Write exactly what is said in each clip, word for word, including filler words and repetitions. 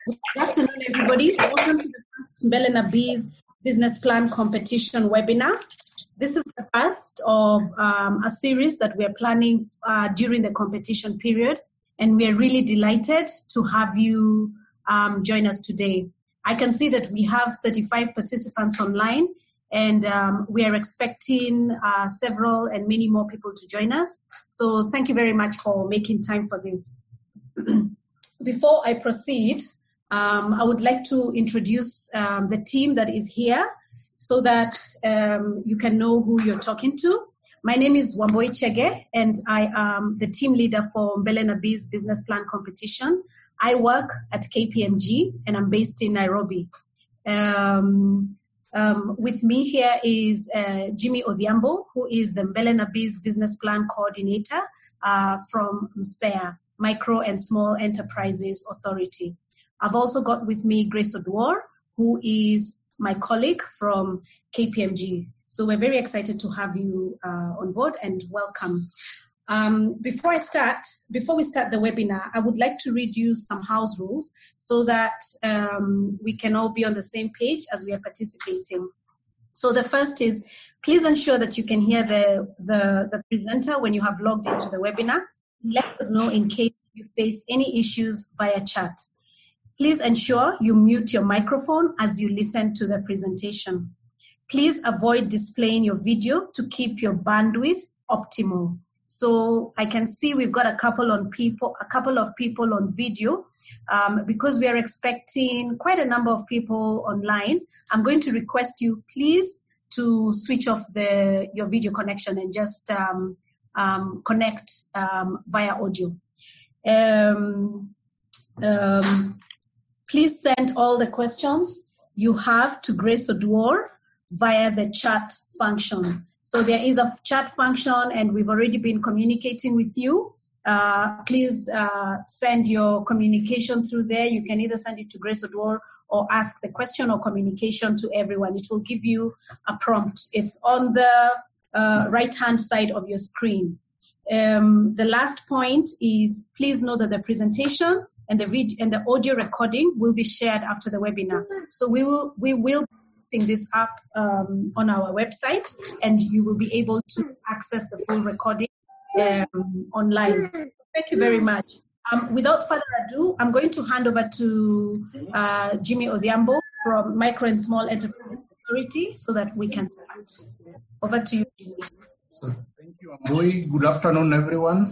Good afternoon, everybody. Welcome to the first Mbele na Bees Business Plan Competition webinar. This is the first of um, a series that we are planning uh, during the competition period, and we are really delighted to have you um, join us today. I can see that we have thirty-five participants online, and um, we are expecting uh, several and many more people to join us. So thank you very much for making time for this. Before I proceed, um, I would like to introduce um, the team that is here so that um, you can know who you're talking to. My name is Wamboi Chege, and I am the team leader for Mbele na Bees Business Plan Competition. I work at K P M G, and I'm based in Nairobi. Um, um, with me here is uh, Jimmy Odhiambo, who is the Mbele na Bees Business Plan Coordinator uh, from M S E A, Micro and Small Enterprises Authority. I've also got with me Grace Oduor, who is my colleague from K P M G. So we're very excited to have you uh, on board, and welcome. Um, before I start, before we start the webinar, I would like to read you some house rules so that um, we can all be on the same page as we are participating. So the first is, please ensure that you can hear the, the, the presenter when you have logged into the webinar. Let us know in case you face any issues via chat. Please ensure you mute your microphone as you listen to the presentation. Please avoid displaying your video to keep your bandwidth optimal. So I can see we've got a couple on people, a couple of people on video. Um, because we are expecting quite a number of people online, I'm going to request you please to switch off the your video connection and just um, um, connect um, via audio. Um, um, Please send all the questions you have to Grace Oduor via the chat function. So there is a chat function, and we've already been communicating with you. Uh, please uh, send your communication through there. You can either send it to Grace Oduor or ask the question or communication to everyone. It will give you a prompt. It's on the uh, right-hand side of your screen. Um, the last point is, please know that the presentation and the video and the audio recording will be shared after the webinar. So we will we will be posting this up um, on our website, and you will be able to access the full recording um, online. Thank you very much. Um, without further ado, I'm going to hand over to uh, Jimmy Odhiambo from Micro and Small Enterprise Authority so that we can start. Over to you, Jimmy. So, thank you, Wamboi. Good afternoon, everyone.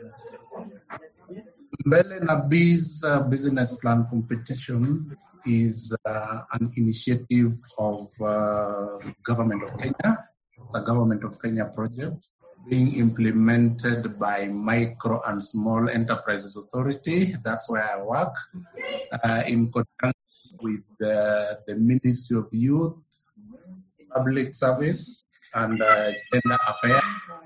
Mbele na Bees uh, Business Plan Competition is uh, an initiative of uh, Government of Kenya. It's a Government of Kenya project being implemented by Micro and Small Enterprises Authority. That's where I work, uh, in conjunction with the, the Ministry of Youth, Public Service, and uh, Gender Affairs.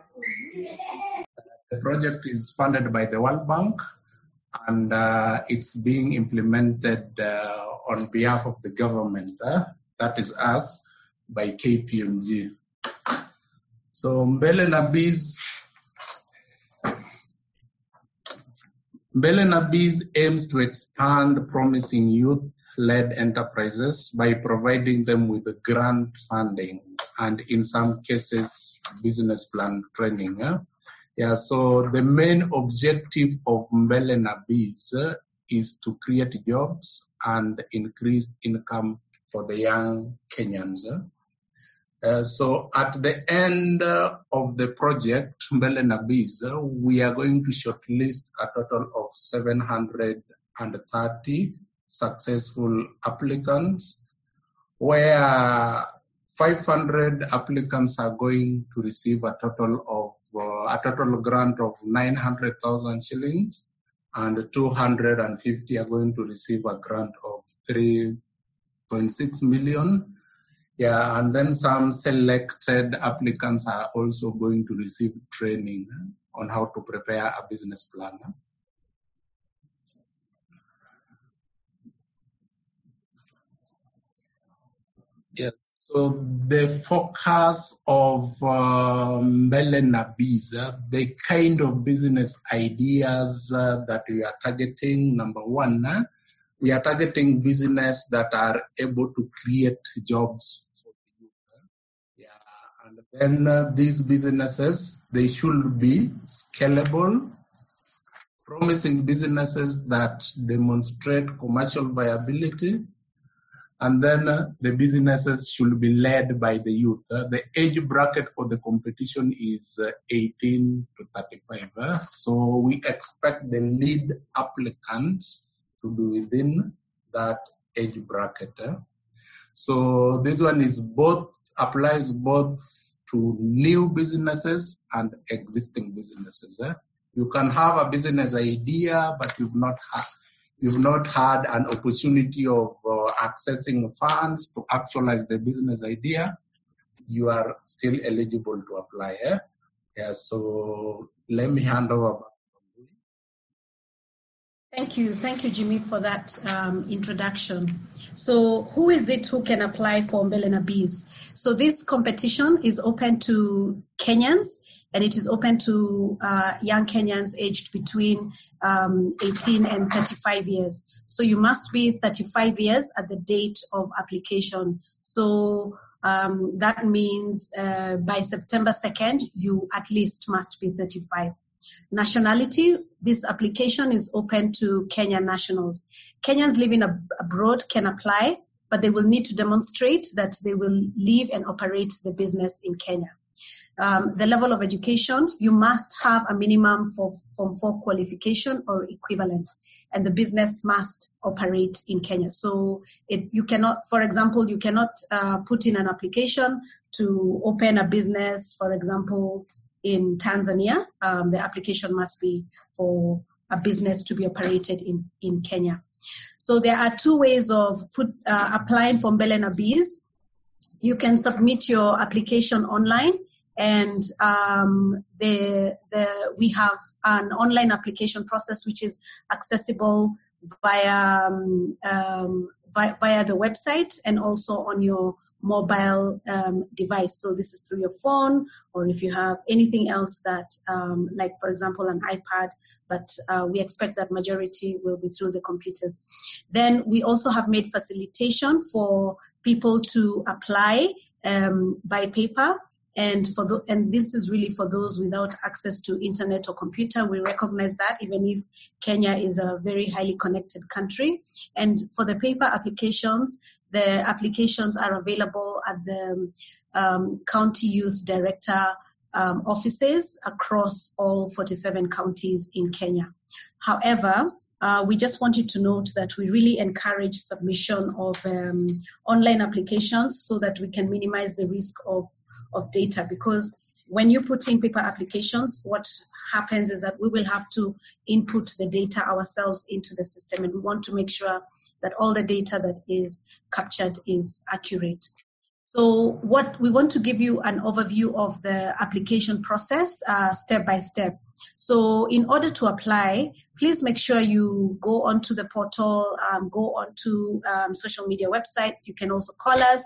The project is funded by the World Bank, and uh, it's being implemented uh, on behalf of the government, uh, that is us, by K P M G. So Mbele na Bees, Mbele na Bees aims to expand promising youth-led enterprises by providing them with grant funding and, in some cases, business plan training. Uh. Yeah, so the main objective of Mbele na Bees uh, is to create jobs and increase income for the young Kenyans. Uh. Uh, so at the end uh, of the project, Mbele na Bees, uh, we are going to shortlist a total of seven hundred thirty successful applicants, where five hundred applicants are going to receive a total of uh, a total grant of nine hundred thousand shillings, and two hundred fifty are going to receive a grant of three point six million. Yeah, and then some selected applicants are also going to receive training on how to prepare a business plan. Yes, so the focus of uh, Mbele na Bees, uh, the kind of business ideas uh, that we are targeting, number one, uh, we are targeting business that are able to create jobs for the youth. Yeah, and then uh, these businesses, they should be scalable, promising businesses that demonstrate commercial viability, and then uh, the businesses should be led by the youth. Uh, the age bracket for the competition is uh, eighteen to thirty-five. Uh, so we expect the lead applicants to be within that age bracket. Uh. So this one is both applies both to new businesses and existing businesses. Uh. You can have a business idea, but you've not had You've not had an opportunity of uh, accessing funds to actualize the business idea. You are still eligible to apply. Eh? Yeah, so let me hand over. Thank you. Thank you, Jimmy, for that um, introduction. So who is it who can apply for Mbele Bees? So this competition is open to Kenyans, and it is open to uh, young Kenyans aged between um, eighteen and thirty-five years. So you must be thirty-five years at the date of application. So um, that means uh, by September second, you at least must be thirty-five. Nationality, this application is open to Kenyan nationals. Kenyans living ab- abroad can apply, but they will need to demonstrate that they will live and operate the business in Kenya. Um, the level of education, you must have a minimum for Form four qualification or equivalent, and the business must operate in Kenya. So it, you cannot, for example, you cannot uh, put in an application to open a business, for example, in Tanzania. Um, the application must be for a business to be operated in, in Kenya. So there are two ways of put, uh, applying for Mbele Bees. You can submit your application online, and um, the, the, we have an online application process which is accessible via, um, um, via, via the website and also on your mobile um, device. So this is through your phone, or if you have anything else that, um, like for example, an iPad, but uh, we expect that majority will be through the computers. Then we also have made facilitation for people to apply um, by paper. And for the, and this is really for those without access to internet or computer. We recognize that, even if Kenya is a very highly connected country. And for the paper applications, the applications are available at the um, county youth director um, offices across all forty-seven counties in Kenya. However, uh, we just wanted to note that we really encourage submission of um, online applications so that we can minimize the risk of of data, because when you put in paper applications, what happens is that we will have to input the data ourselves into the system, and we want to make sure that all the data that is captured is accurate. So what we want to give you an overview of the application process uh, step by step. So in order to apply, please make sure you go onto the portal, um, go onto um, social media websites. You can also call us.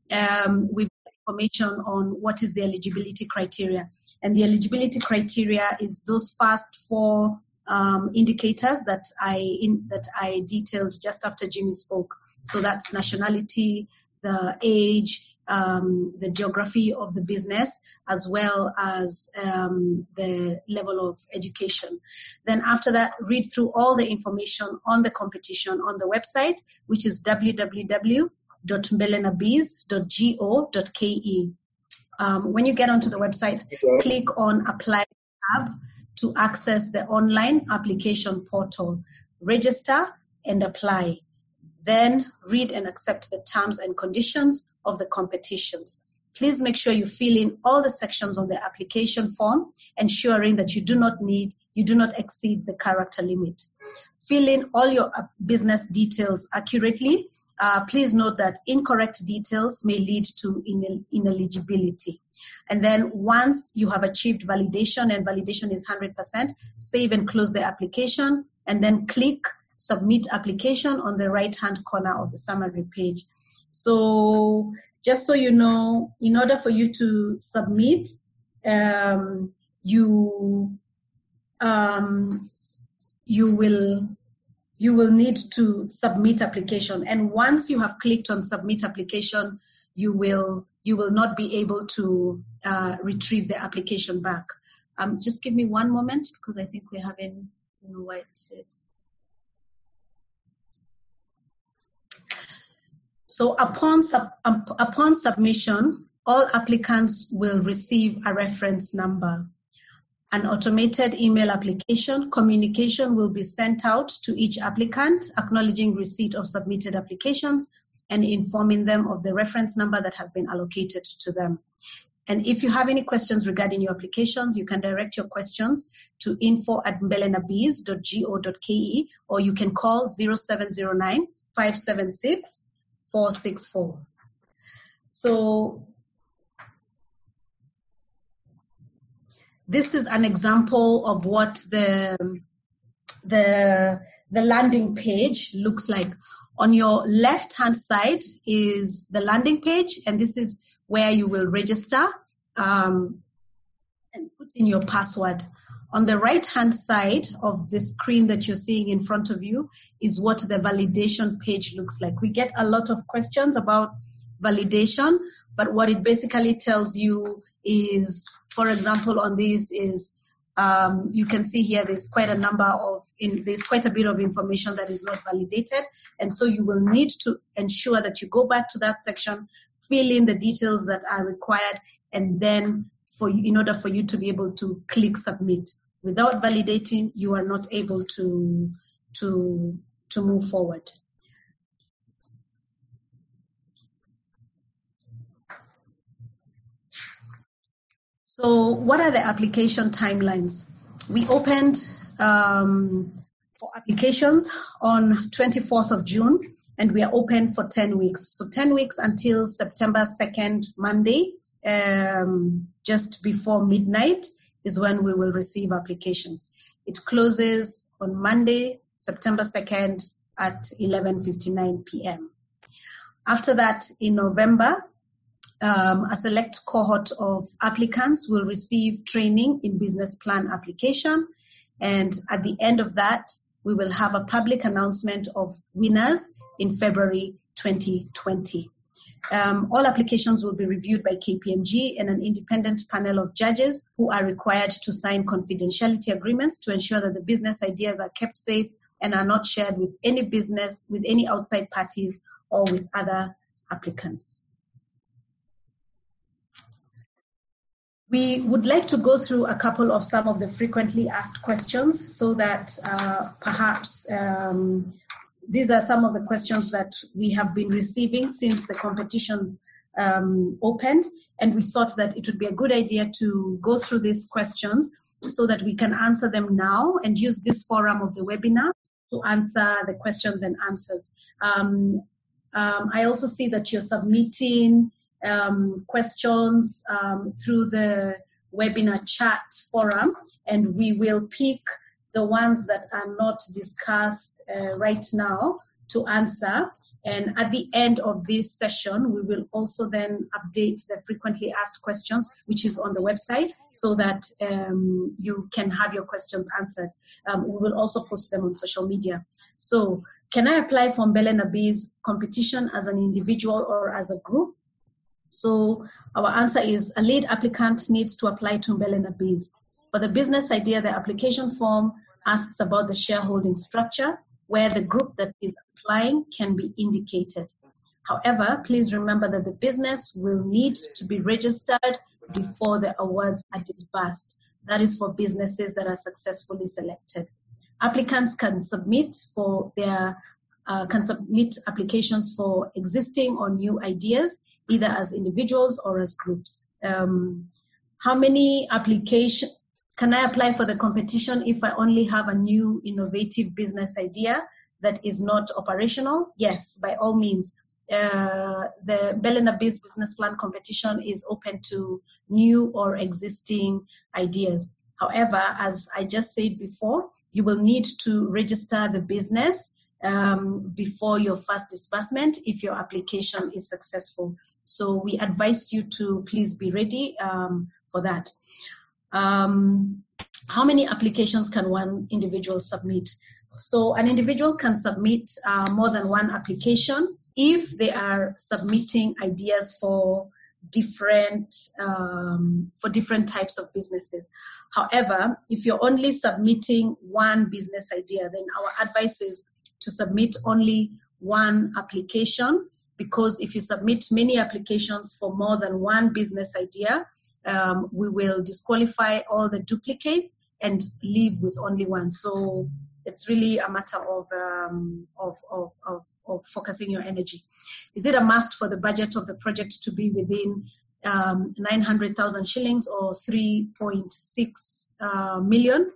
Um, we've information on what is the eligibility criteria. And the eligibility criteria is those first four um, indicators that I in, that I detailed just after Jimmy spoke. So that's nationality, the age, um, the geography of the business, as well as um, the level of education. Then after that, read through all the information on the competition on the website, which is w w w dot mbelenabees dot go dot ke. Um, when you get onto the website, click on Apply tab to access the online application portal. Register and apply. Then read and accept the terms and conditions of the competitions. Please make sure you fill in all the sections of the application form, ensuring that you do not need, you do not exceed the character limit. Fill in all your business details accurately. Uh, please note that incorrect details may lead to in- ineligibility. And then once you have achieved validation, and validation is one hundred percent, save and close the application, and then click Submit Application on the right-hand corner of the summary page. So just so you know, in order for you to submit, um, you um, you will you will need to submit application. And once you have clicked on submit application, you will you will not be able to uh, retrieve the application back. Um, just give me one moment because I think we're having, you know, why it's it. So upon sub, um, upon submission, all applicants will receive a reference number. An automated email application communication will be sent out to each applicant, acknowledging receipt of submitted applications and informing them of the reference number that has been allocated to them. And if you have any questions regarding your applications, you can direct your questions to info at mbelenabees dot go dot k e, or you can call zero seven zero nine, five seven six, four six four. So this is an example of what the, the, the landing page looks like. On your left-hand side is the landing page, and this is where you will register um, and put in your password. On the right-hand side of the screen that you're seeing in front of you is what the validation page looks like. We get a lot of questions about validation, but what it basically tells you is, for example, on this is um, you can see here there's quite a number of, in, there's quite a bit of information that is not validated, and so you will need to ensure that you go back to that section, fill in the details that are required, and then for you, in order for you to be able to click submit. Without validating, you are not able to, to, to move forward. So what are the application timelines? We opened um, for applications on twenty-fourth of June, and we are open for ten weeks. So ten weeks until September second, Monday, um, just before midnight is when we will receive applications. It closes on Monday, September second at eleven fifty-nine p m After that, in November, Um, a select cohort of applicants will receive training in business plan application. And at the end of that, we will have a public announcement of winners in February twenty twenty. Um, all applications will be reviewed by K P M G and an independent panel of judges who are required to sign confidentiality agreements to ensure that the business ideas are kept safe and are not shared with any business, with any outside parties, or with other applicants. We would like to go through a couple of some of the frequently asked questions so that uh, perhaps um, these are some of the questions that we have been receiving since the competition um, opened, and we thought that it would be a good idea to go through these questions so that we can answer them now and use this forum of the webinar to answer the questions and answers. Um, um, I also see that you're submitting Um, questions um, through the webinar chat forum, and we will pick the ones that are not discussed uh, right now to answer. And at the end of this session, we will also then update the frequently asked questions, which is on the website, so that um, you can have your questions answered. Um, we will also post them on social media. So, can I apply for Mbelenabees competition as an individual or as a group? So our answer is a lead applicant needs to apply to Mbelenabees. For the business idea, the application form asks about the shareholding structure, where the group that is applying can be indicated. However, please remember that the business will need to be registered before the awards are disbursed. That is for businesses that are successfully selected. Applicants can submit for their Uh, can submit applications for existing or new ideas, either as individuals or as groups. Um, how many application can I apply for the competition if I only have a new innovative business idea that is not operational? Yes, by all means. Uh, the Mbelenabees business plan competition is open to new or existing ideas. However, as I just said before, you will need to register the business Um, before your first disbursement if your application is successful. So we advise you to please be ready um, for that. Um, how many applications can one individual submit? So an individual can submit uh, more than one application if they are submitting ideas for different um, for different types of businesses. However, if you're only submitting one business idea, then our advice is to submit only one application, because if you submit many applications for more than one business idea, um, we will disqualify all the duplicates and leave with only one. So it's really a matter of, um, of, of, of, of focusing your energy. Is it a must for the budget of the project to be within um, nine hundred thousand shillings or three point six uh, million?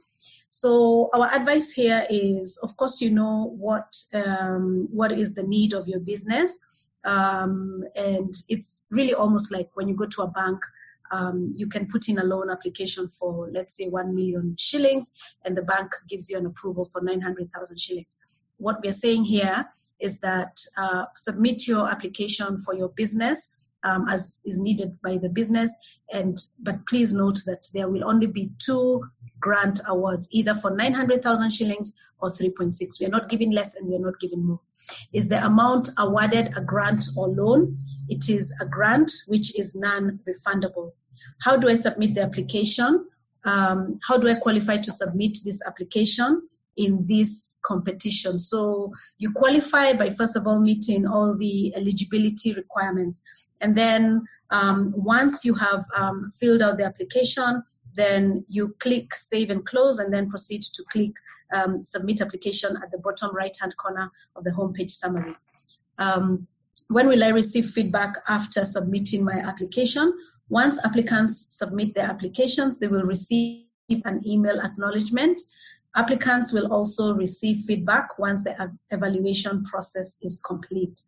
So our advice here is, of course, you know what um, what is the need of your business, um, and it's really almost like when you go to a bank. Um, you can put in a loan application for, let's say, one million shillings, and the bank gives you an approval for nine hundred thousand shillings. What we're saying here is that uh, submit your application for your business um, as is needed by the business, and but please note that there will only be two grant awards, either for nine hundred thousand shillings or three point six. We are not giving less and we are not giving more. Is the amount awarded a grant or loan? It is a grant, which is non-refundable. How do I submit the application? Um, how do I qualify to submit this application in this competition? So you qualify by, first of all, meeting all the eligibility requirements. And then um, once you have um, filled out the application, then you click Save and Close, and then proceed to click um, Submit Application at the bottom right-hand corner of the homepage summary. Um, when will I receive feedback after submitting my application? Once applicants submit their applications, they will receive an email acknowledgement. Applicants will also receive feedback once the evaluation process is complete.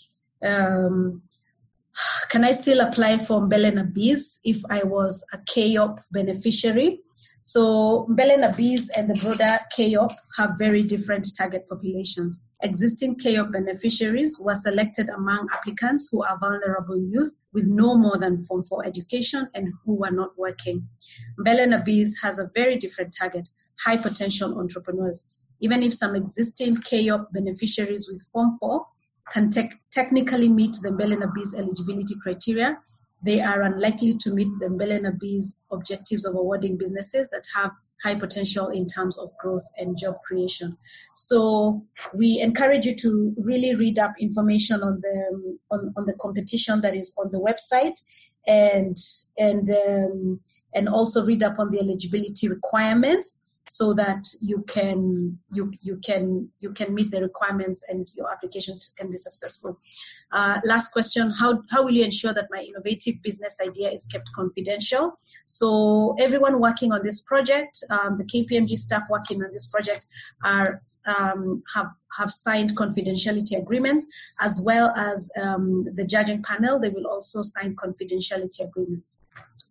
Um, can I still apply for Mbele na Biz if I was a K O P beneficiary? So Mbele na Biz and the broader K O P have very different target populations. Existing K O P beneficiaries were selected among applicants who are vulnerable youth with no more than Form four education and who are not working. Mbele na Biz has a very different target, high potential entrepreneurs. Even if some existing K O P beneficiaries with Form four can te- technically meet the Mbele na Biz eligibility criteria, they are unlikely to meet the Mbele na Biz objectives of awarding businesses that have high potential in terms of growth and job creation. So we encourage you to really read up information on the on, on the competition that is on the website, and and um, and also read up on the eligibility requirements, so that you can you you can you can meet the requirements and your application can be successful. Uh, last question: How how will you ensure that my innovative business idea is kept confidential? So everyone working on this project, um, the K P M G staff working on this project, are um, have have signed confidentiality agreements, as well as um, the judging panel. They will also sign confidentiality agreements.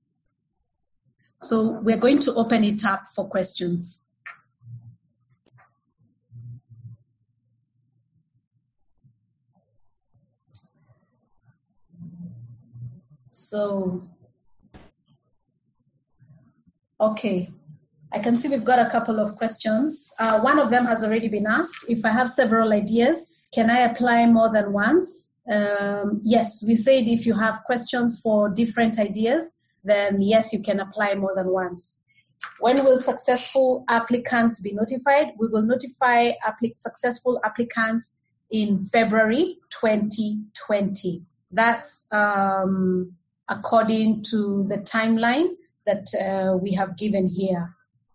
So we're going to open it up for questions. So, okay, I can see we've got a couple of questions. Uh, one of them has already been asked. If I have several ideas, can I apply more than once? Um, yes, we said if you have questions for different ideas, then yes, you can apply more than once. When will successful applicants be notified? We will notify applic- successful applicants in February twenty twenty. That's um, according to the timeline that uh, we have given here.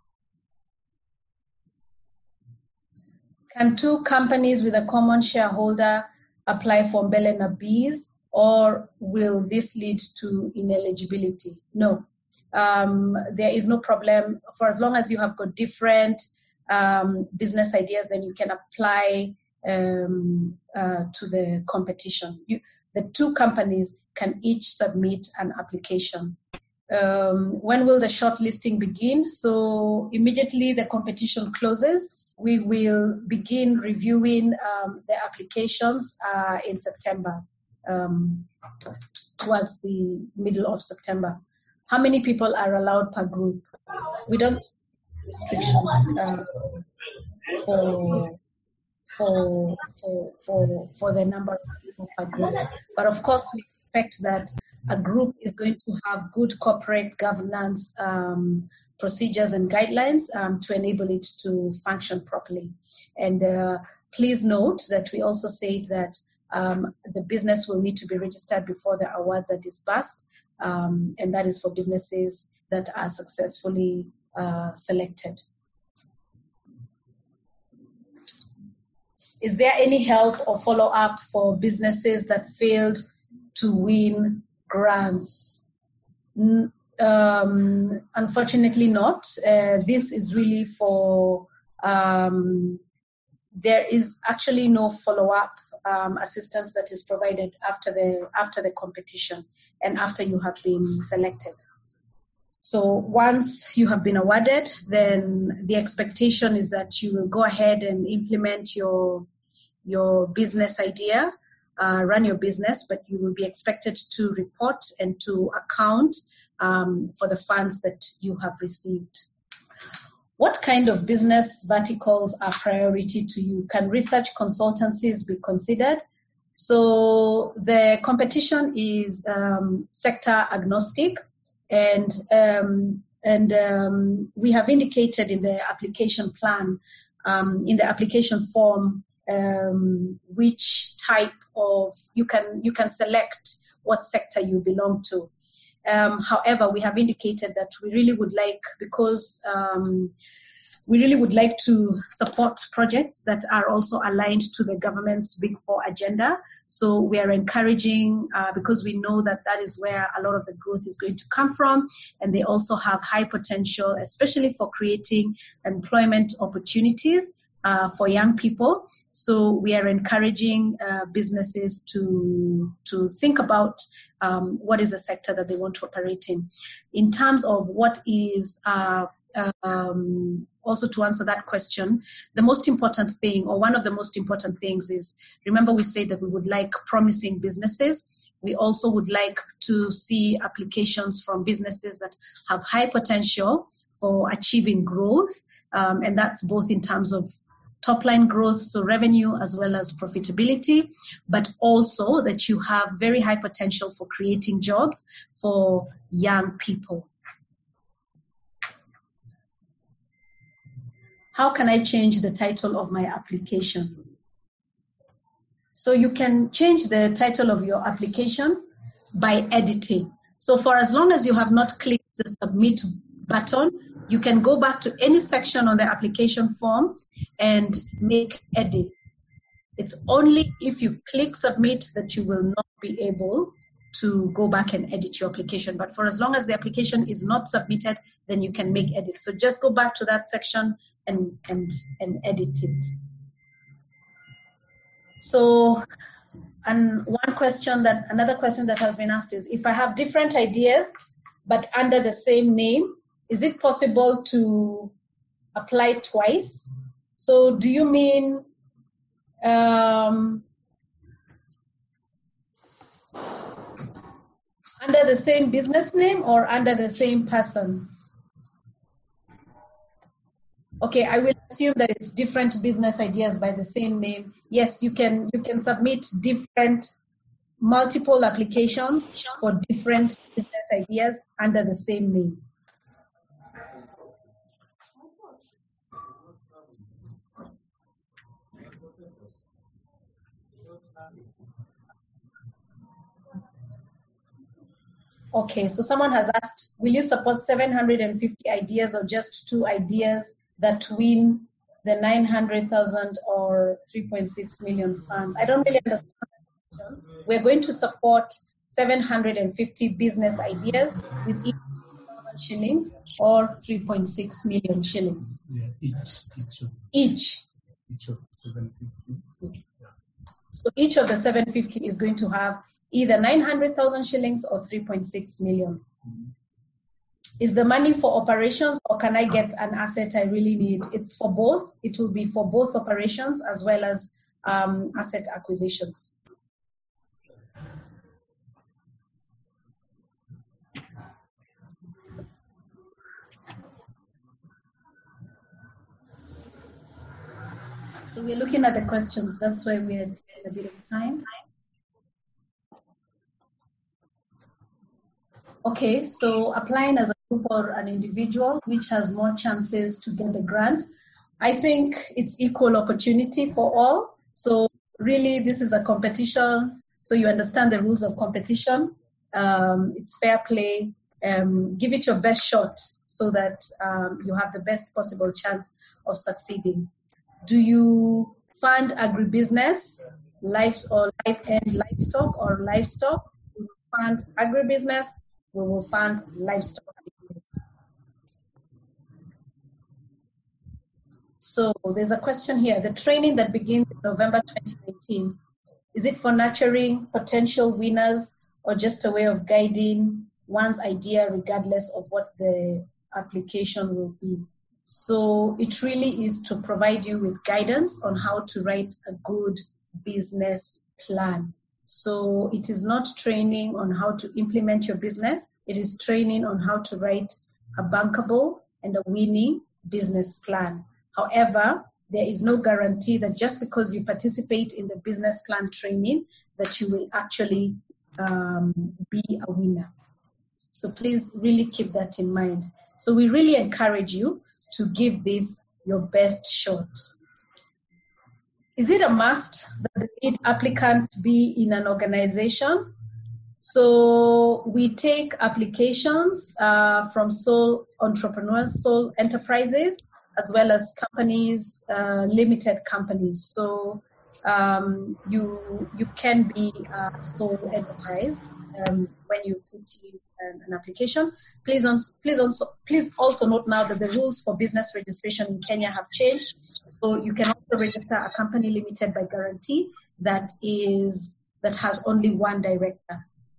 Can two companies with a common shareholder apply for Mbele na Biz, or will this lead to ineligibility? No, um, there is no problem. For as long as you have got different um, business ideas, then you can apply um, uh, to the competition. You, the two companies can each submit an application. Um, when will the shortlisting begin? So immediately the competition closes, we will begin reviewing um, the applications uh, in September, um, towards the middle of September. How many people are allowed per group? We don't have restrictions. Uh, for for for for for the number of people per group. But of course, we expect that a group is going to have good corporate governance um, procedures and guidelines um, to enable it to function properly. And uh, please note that we also say that um, the business will need to be registered before the awards are disbursed, um, and that is for businesses that are successfully uh, selected. Is there any help or follow-up for businesses that failed to win grants? Um, unfortunately not. Uh, this is really for, um, there is actually no follow-up um, assistance that is provided after the, after the competition and after you have been selected. So once you have been awarded, then the expectation is that you will go ahead and implement your, your business idea, uh, run your business, but you will be expected to report and to account um, for the funds that you have received. What kind of business verticals are priority to you? Can research consultancies be considered? So the competition is um, sector agnostic. And um, and um, we have indicated in the application plan, um, in the application form, um, which type of you can you can select what sector you belong to. Um, however, we have indicated that we really would like, because um, we really would like to support projects that are also aligned to the government's Big Four agenda. So we are encouraging, uh, because we know that that is where a lot of the growth is going to come from, and they also have high potential, especially for creating employment opportunities uh, for young people. So we are encouraging uh, businesses to to think about um, what is a sector that they want to operate in. In terms of what is uh, Um, also to answer that question, the most important thing, or one of the most important things is, remember we said that we would like promising businesses. We also would like to see applications from businesses that have high potential for achieving growth, um, and that's both in terms of top line growth, so revenue as well as profitability, but also that you have very high potential for creating jobs for young people. How can I change the title of my application? So you can change the title of your application by editing. So for as long as you have not clicked the submit button, you can go back to any section on the application form and make edits. It's only if you click submit that you will not be able to go back and edit your application. But for as long as the application is not submitted, then you can make edits. So just go back to that section and and and edit it. So, and one question that, another question that has been asked is, if I have different ideas, but under the same name, is it possible to apply twice? So do you mean, um, under the same business name or under the same person? Okay, I will assume that it's different business ideas by the same name. Yes, you can you can submit different, multiple applications for different business ideas under the same name. Okay, so someone has asked, will you support seven hundred fifty ideas or just two ideas that win the nine hundred thousand or three point six million funds? I don't really understand the question. We're going to support seven hundred fifty business ideas with each one thousand shillings or three point six million shillings. Yeah, each. Each. Of, each. Each of seven hundred fifty. Yeah. So each of the seven hundred fifty is going to have either nine hundred thousand shillings or three point six million. Mm-hmm. Is the money for operations, or can I get an asset I really need? It's for both. It will be for both operations as well as um, asset acquisitions. So we're looking at the questions. That's why we're taking a bit of time. Okay, so applying as a group or an individual, which has more chances to get the grant? I think it's equal opportunity for all. So really, this is a competition. So you understand the rules of competition. Um, it's fair play. Um, give it your best shot so that um, you have the best possible chance of succeeding. Do you fund agribusiness, lives or life and livestock or livestock? We will fund agribusiness. We will fund livestock business. So there's a question here. The training that begins in November twenty nineteen, is it for nurturing potential winners or just a way of guiding one's idea regardless of what the application will be? So it really is to provide you with guidance on how to write a good business plan. So it is not training on how to implement your business. It is training on how to write a bankable and a winning business plan. However, there is no guarantee that just because you participate in the business plan training that you will actually um, be a winner. So please really keep that in mind. So we really encourage you to give this your best shot. Is it a must that the lead applicant be in an organization? So we take applications uh, from sole entrepreneurs, sole enterprises, as well as companies, uh, limited companies. So um, you you can be a sole enterprise um, when you put in an, an application. Please, on, please also please also note now that the rules for business registration in Kenya have changed. So you can also register a company limited by guarantee that is that has only one director.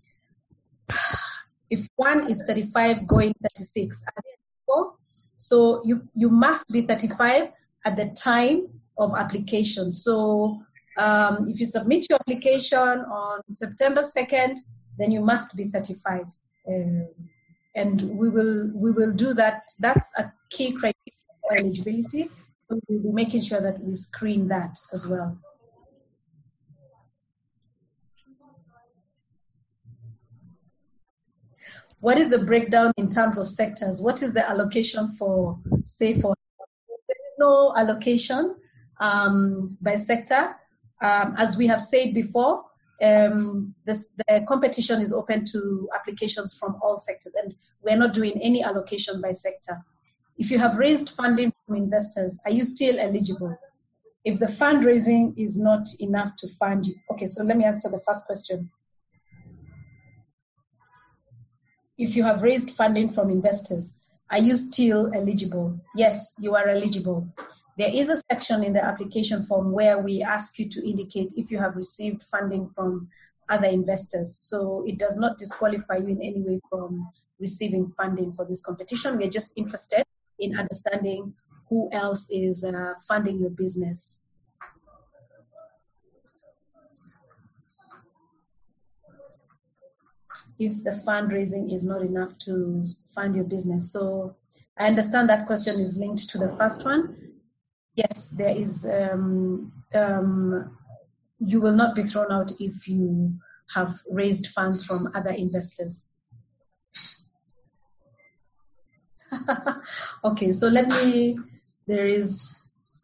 If one is thirty-five going thirty-six, so you, you must be thirty-five at the time of application. So um, if you submit your application on September second, then you must be thirty-five. Um, and we will we will do that. That's a key criteria for eligibility. So we'll be making sure that we screen that as well. What is the breakdown in terms of sectors? What is the allocation for, say, for there is no allocation um, by sector. Um, as we have said before, um, this, the competition is open to applications from all sectors, and we're not doing any allocation by sector. If you have raised funding from investors, are you still eligible? If the fundraising is not enough to fund you, okay, so let me answer the first question. If you have raised funding from investors, are you still eligible? Yes, you are eligible. There is a section in the application form where we ask you to indicate if you have received funding from other investors. So it does not disqualify you in any way from receiving funding for this competition. We're just interested in understanding who else is uh, funding your business. If the fundraising is not enough to fund your business. So I understand that question is linked to the first one. Yes, there is, um, um, you will not be thrown out if you have raised funds from other investors. Okay, so let me, there is,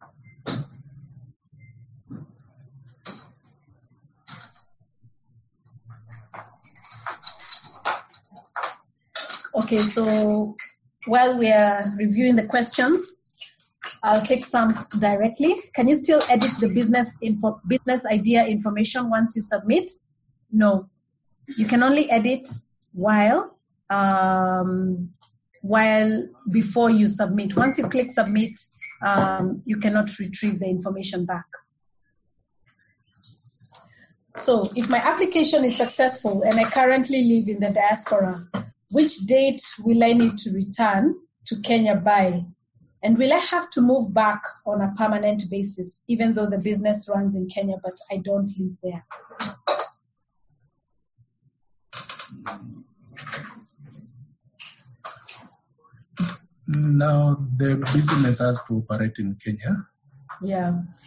okay, so while we are reviewing the questions, I'll take some directly. Can you still edit the business info, business idea information once you submit? No, you can only edit while, um, while before you submit. Once you click submit, um, you cannot retrieve the information back. So if my application is successful and I currently live in the diaspora, which date will I need to return to Kenya by? And will I have to move back on a permanent basis, even though the business runs in Kenya, but I don't live there? No, the business has to operate in Kenya. Yeah.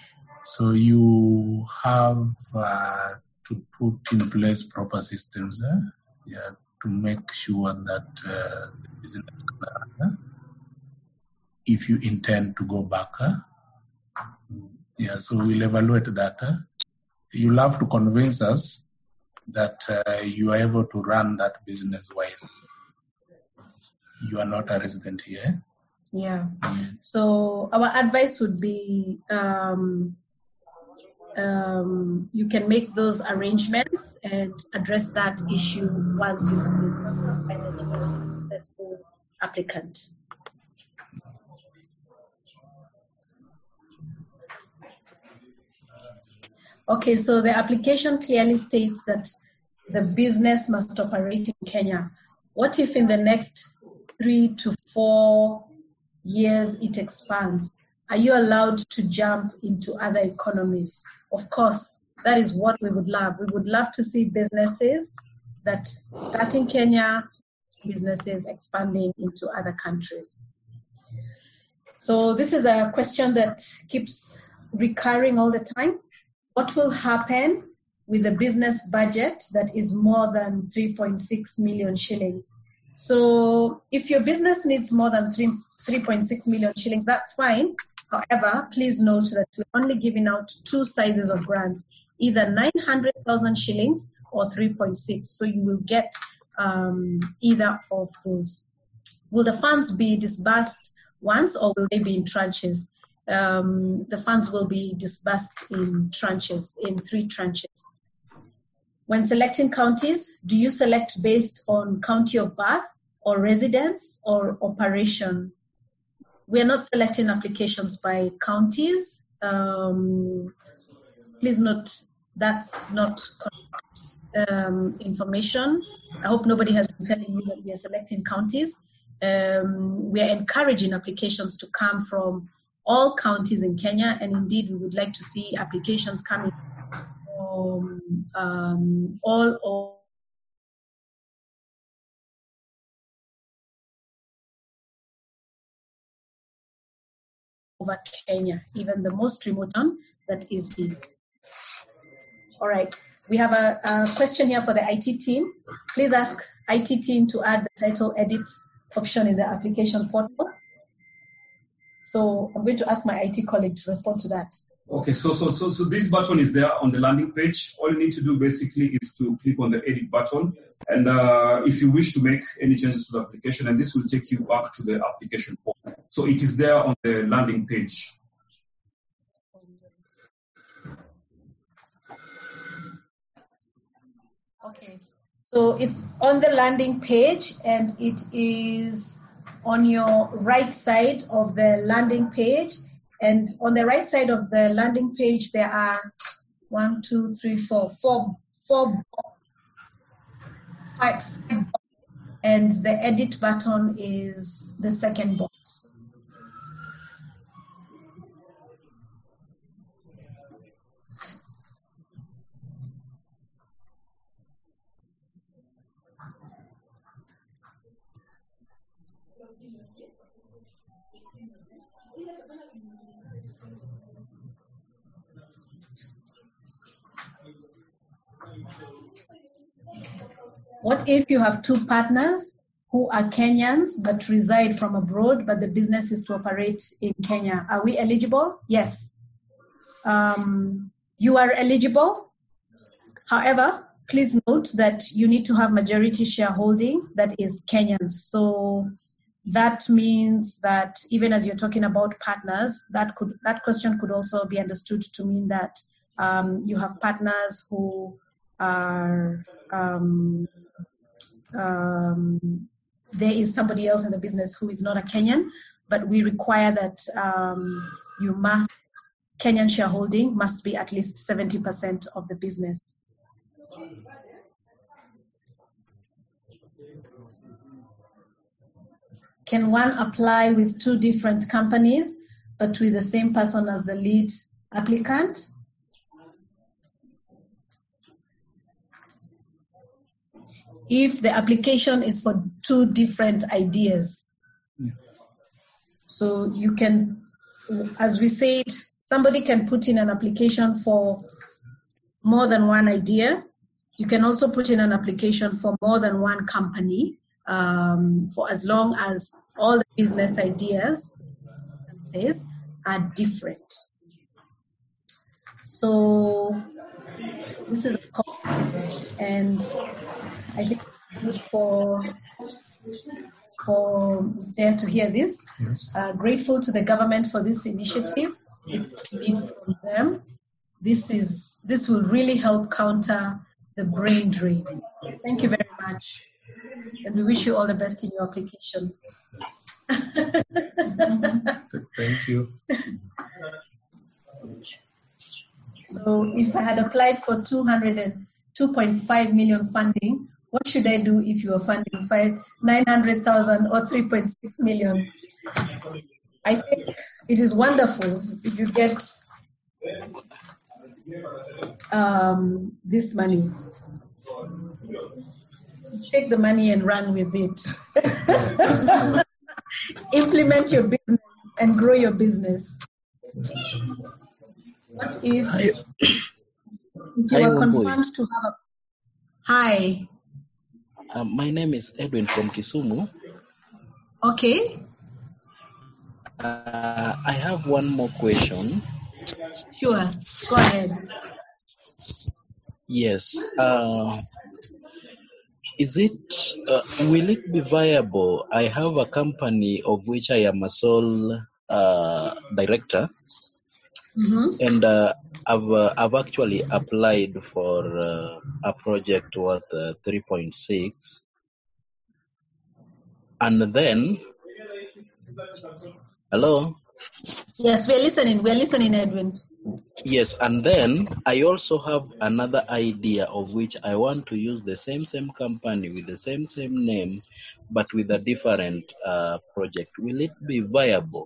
So you have uh, to put in place proper systems, eh? yeah, to make sure that uh, the business can run, if you intend to go back. Eh? Yeah, so we'll evaluate that. Eh? You'll have to convince us that uh, you are able to run that business while you are not a resident here. Yeah. Mm. So our advice would be um, um, you can make those arrangements and address that issue once you've been a successful applicant. Okay, so the application clearly states that the business must operate in Kenya. What if in the next three to four years it expands? Are you allowed to jump into other economies? Of course, that is what we would love. We would love to see businesses that start in Kenya, businesses expanding into other countries. So this is a question that keeps recurring all the time. What will happen with a business budget that is more than three point six million shillings? So if your business needs more than three point six million shillings, that's fine. However, please note that we're only giving out two sizes of grants, either nine hundred thousand shillings or three point six. So you will get um, either of those. Will the funds be disbursed once or will they be in tranches? Um, the funds will be disbursed in tranches, in three tranches. When selecting counties, do you select based on county of birth or residence or operation? We are not selecting applications by counties. Um, please note that's not correct um, information. I hope nobody has been telling you that we are selecting counties. Um, we are encouraging applications to come from all counties in Kenya, and indeed we would like to see applications coming from um, all over Kenya, even the most remote one, that is big. All right, we have a, a question here for the I T team. Please ask I T team to add the title edit option in the application portal. So I'm going to ask my I T colleague to respond to that. Okay, so so so so this button is there on the landing page. All you need to do basically is to click on the edit button, and uh, if you wish to make any changes to the application, and this will take you back to the application form. So it is there on the landing page. Okay, so it's on the landing page, and it is on your right side of the landing page. And on the right side of the landing page, there are one, two, three, four, four, four, five, five, and the edit button is the second box. What if you have two partners who are Kenyans but reside from abroad, but the business is to operate in Kenya? Are we eligible? Yes. Um, you are eligible. However, please note that you need to have majority shareholding that is Kenyans. So that means that even as you're talking about partners, that could that question could also be understood to mean that um, you have partners who are um, um, there is somebody else in the business who is not a Kenyan, but we require that um, you must Kenyan shareholding must be at least seventy percent of the business. Can one apply with two different companies, but with the same person as the lead applicant? If the application is for two different ideas. So you can, as we said, somebody can put in an application for more than one idea. You can also put in an application for more than one company, um, for as long as all the business ideas, it says, are different. So this is a call, and I think it's good for for Mister to hear this. Yes. Uh, grateful to the government for this initiative. It's what we need from them. This is this will really help counter the brain drain. Thank you very much, and we wish you all the best in your application. Thank you. So if I had applied for two hundred two point five million funding, what should I do if you are funding five, nine hundred thousand or three point six million? I think it is wonderful if you get um, this money. Take the money and run with it. Implement your business and grow your business. What if, Hi. if you Hi, are Wambui. confirmed to have a... Hi. Uh, my name is Edwin from Kisumu. Okay. Uh, I have one more question. Sure. Go ahead. Yes. Uh, is it, uh, will it be viable? I have a company of which I am a sole uh, director, Mm-hmm. and uh, I've, uh, I've actually applied for uh, a project worth uh, three point six. And then, hello? Yes, we're listening. We're listening, Edwin. Yes, and then I also have another idea of which I want to use the same same company with the same same name, but with a different uh, project. Will it be viable?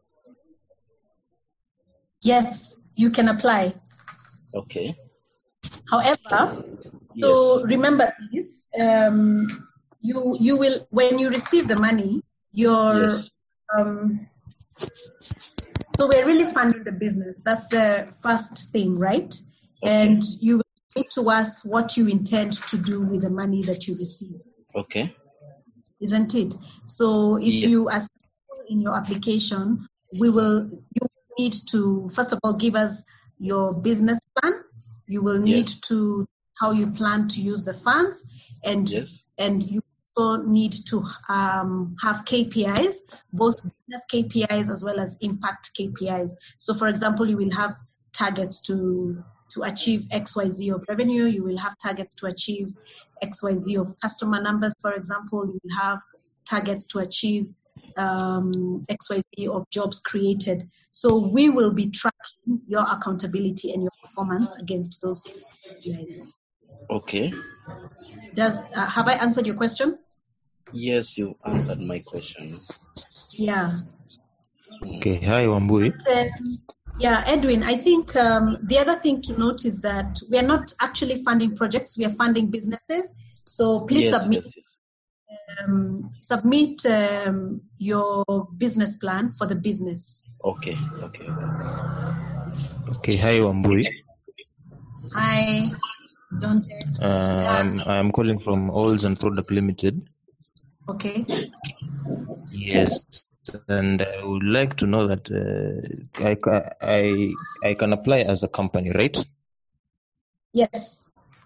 Yes, you can apply. Okay. However, Yes. so remember this, um, you you will, when you receive the money, your Yes. um, so we're really funding the business. That's the first thing, right? Okay. And you will say to us what you intend to do with the money that you receive, Okay. isn't it? So if Yeah. you are successful in your application, we will you need to first of all give us your business plan. You will need Yes. to how you plan to use the funds, and Yes. and you also need to um, have K P Is, both business K P Is as well as impact K P Is. So, for example, you will have targets to to achieve X Y Z of revenue. You will have targets to achieve X Y Z of customer numbers. For example, you will have targets to achieve um, X Y Z of jobs created. So we will be tracking your accountability and your performance against those K P Is. Okay. Does uh, have I answered your question? Yes, you answered my question. Yeah. Okay, hi Wambui. But, um, yeah, Edwin, I think um, the other thing to note is that we are not actually funding projects, we are funding businesses. So please Yes, submit yes, yes. um, submit um, your business plan for the business. Okay, okay. Okay, hi Wambui. Hi, don't. Uh, I'm I'm calling from Oils and Product Limited. Okay. Yes, and I would like to know that uh, I, ca- I I can apply as a company, right? Yes.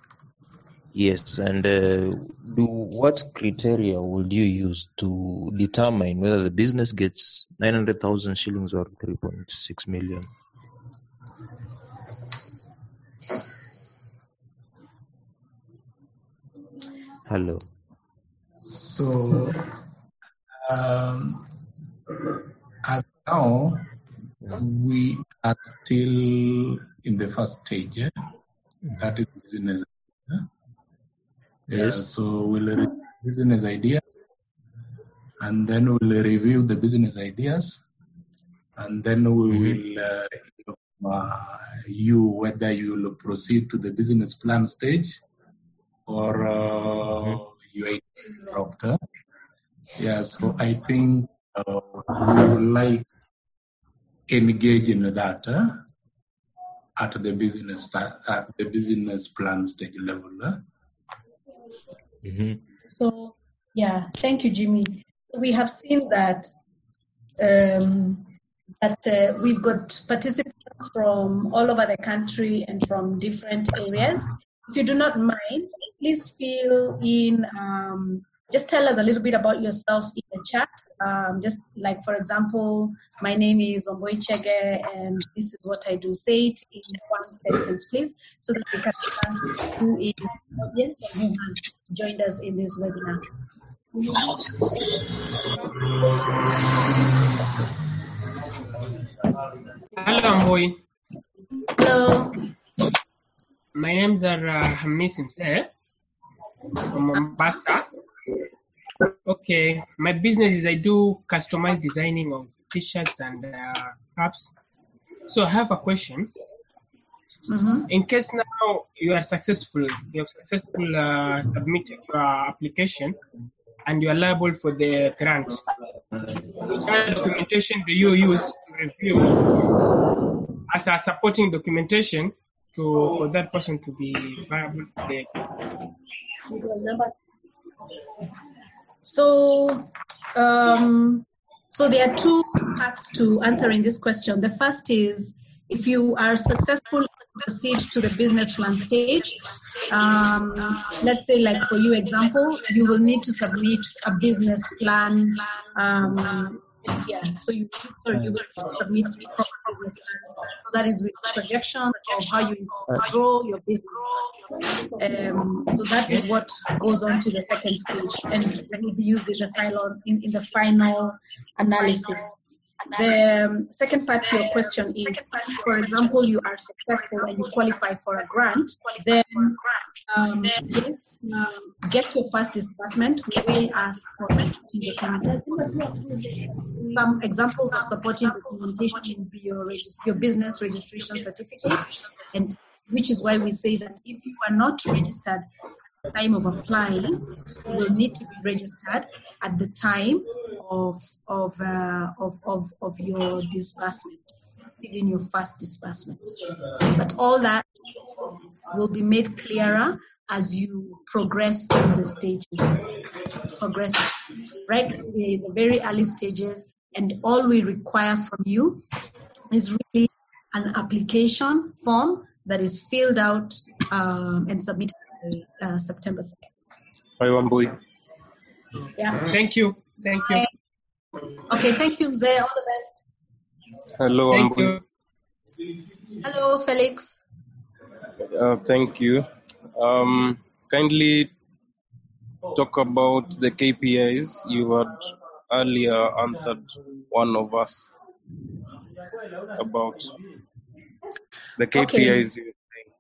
Yes, and uh, do what criteria would you use to determine whether the business gets nine hundred thousand shillings or three point six million? Hello. So, um, as now, we are still in the first stage. Yeah? That is business. Yeah? Yeah, Yes. so we'll review business ideas, and then we'll review the business ideas, and then we Mhm. will uh, inform uh, you whether you will proceed to the business plan stage or uh, Mhm. you are dropped. Huh? Yeah, so I think uh, we would like engage in that uh, at the business at the business plan stage level. Uh. Mm-hmm. So, yeah, thank you, Jimmy. We have seen that um, that uh, we've got participants from all over the country and from different areas. If you do not mind, please fill in, um, just tell us a little bit about yourself in the chat. Um, just like, for example, my name is Wambui Chege and this is what I do. Say it in one sentence, please, so that we can understand who is the audience and who has joined us in this webinar. Hello, Wambui. Hello. My name's uh, Hamis Mseh from Mombasa. Okay, my business is I do customized designing of t-shirts and uh, caps. So I have a question. Mm-hmm. In case now you are successful, you have successfully uh, submitted your application and you are liable for the grant, what kind of documentation do you use to review as a supporting documentation to for that person to be viable for the So, um, so there are two parts to answering this question. The first is, if you are successful to proceed to the business plan stage, um, let's say like for you example, you will need to submit a business plan. Um, yeah, so you so you will submit a proper business plan. So that is with projection of how you grow your business. Um, so that is what goes on to the second stage and will be used in the final in, in the final analysis. The um, second part to your question is, for example, you are successful and you qualify for a grant, then um, yes, um, get your first disbursement. We will ask for supporting documentation. Some examples of supporting documentation will be your, regis- your business registration certificate, and which is why we say that if you are not registered at the time of applying, you will need to be registered at the time of of uh, of, of of your disbursement, even your first disbursement. But all that will be made clearer as you progress through the stages. Progress right in the very early stages, and all we require from you is really an application form that is filled out um, and submitted by uh, September second. Hi, Wambui. Yeah. Thank you. Thank you. Okay, okay thank you, Mzee. All the best. Hello, Thank Wambui. you. Hello, Felix. Uh, thank you. Um, kindly talk about the K P Is. You had earlier answered one of us about the K P Is. Okay.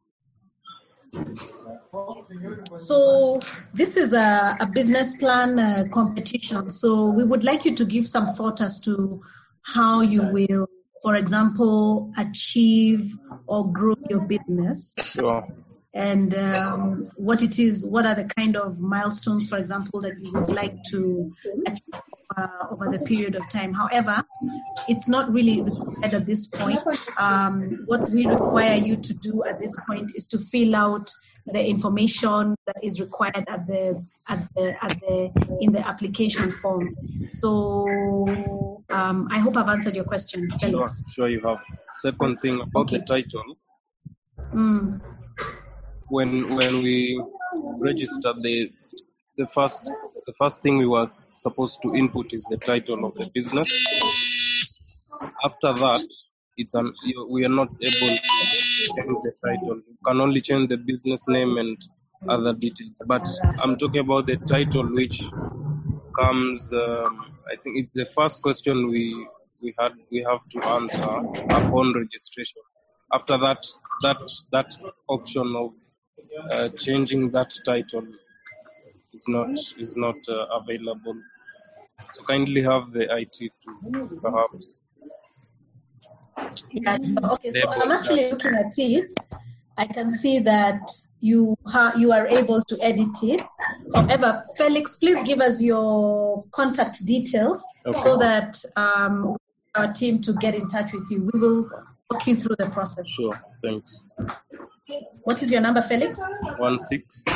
So this is a, a business plan uh, competition. So we would like you to give some thought as to how you will, for example, achieve or grow your business. Sure. And um, what it is, what are the kind of milestones, for example, that you would like to achieve uh, over the period of time. However, it's not really required at this point. Um, what we require you to do at this point is to fill out the information that is required at the at the at the in the application form. So um, I hope I've answered your question, Felix. Sure, sure you have. Second thing about Okay. the title. Mm. When when we registered the the first the first thing we were supposed to input is the title of the business. After that, it's an you- we are not able to change the title. You can only change the business name and other details. But I'm talking about the title, which comes. Um, I think it's the first question we we had we have to answer upon registration. After that, that that option of uh, changing that title is not is not uh, available. So kindly have the I T to perhaps. Yeah. Okay. So I'm actually looking at it. I can see that you ha- you are able to edit it. However, Felix, please give us your contact details Okay. so that um, our team to get in touch with you. We will walk you through the process. Sure, thanks. What is your number, Felix? One six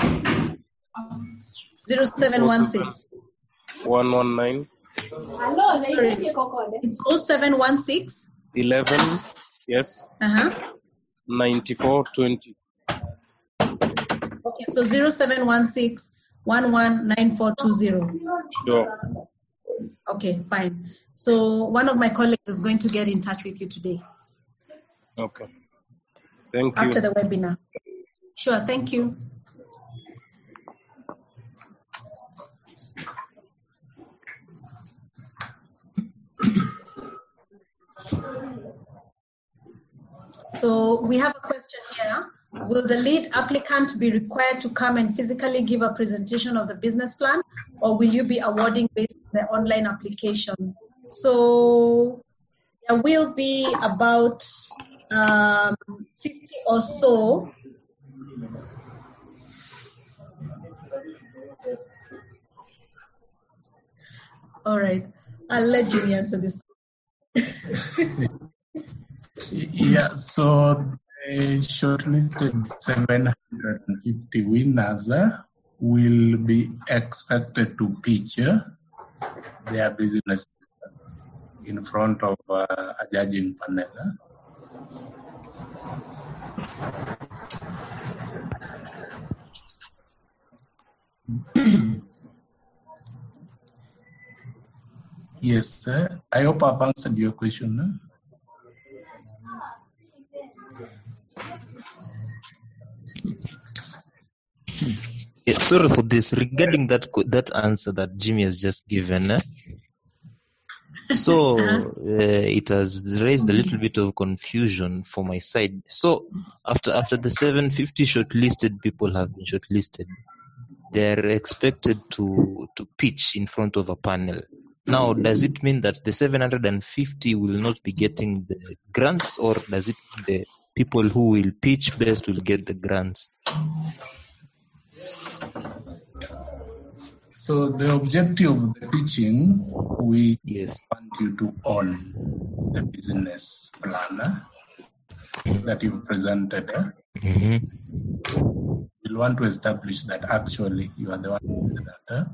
Zero seven one six. one one nine. Sorry, it's oh seven one six. Eleven. Yes. Uh huh. Ninety four twenty. Okay, so zero seven one six one one nine four two zero. Sure. Okay, fine. So one of my colleagues is going to get in touch with you today. Okay. Thank you. After the webinar. Sure, thank you. So we have a question here. Will the lead applicant be required to come and physically give a presentation of the business plan, or will you be awarding based on the online application? So there will be about um, fifty or so. All right, I'll let Jimmy answer this. Yeah, so the shortlisted seven hundred fifty winners uh, will be expected to pitch uh, their business in front of uh, a judging panel. Yes, sir. I hope I've answered your question. Huh? Yeah, sorry for this. Regarding that que- that answer that Jimmy has just given, eh, so uh, it has raised a little bit of confusion for my side. So after after the seven hundred fifty shortlisted people have been shortlisted, they are expected to to pitch in front of a panel. Now, does it mean that the seven hundred fifty will not be getting the grants, or does it mean the people who will pitch best will get the grants? So the objective of the pitching, we Yes. want you to own the business plan uh, that you've presented. Uh. Mm-hmm. We'll want to establish that actually you are the one who did that. Uh.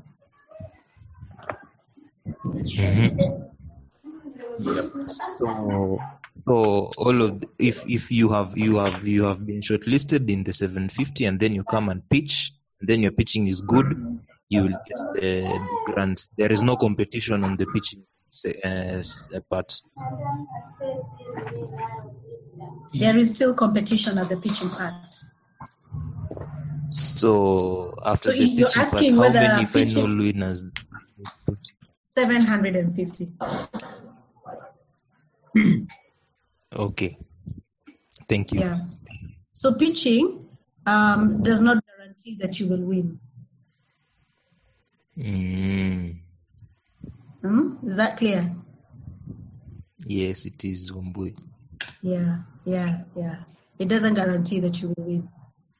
Mm-hmm. Yep. So, so all of the, if if you have you have you have been shortlisted in the seven hundred fifty, and then you come and pitch, and then your pitching is good, you will get the, the grant. There is no competition on the pitching uh, part. There is still competition at the pitching part. So after So the you're pitching part, asking how whether many pitching- final winners? seven hundred fifty. Okay, thank you. Yeah. So pitching um, does not guarantee that you will win. Mm, Hmm? Is that clear? yes, it is Wambui. Yeah, yeah, yeah. It doesn't guarantee that you will win.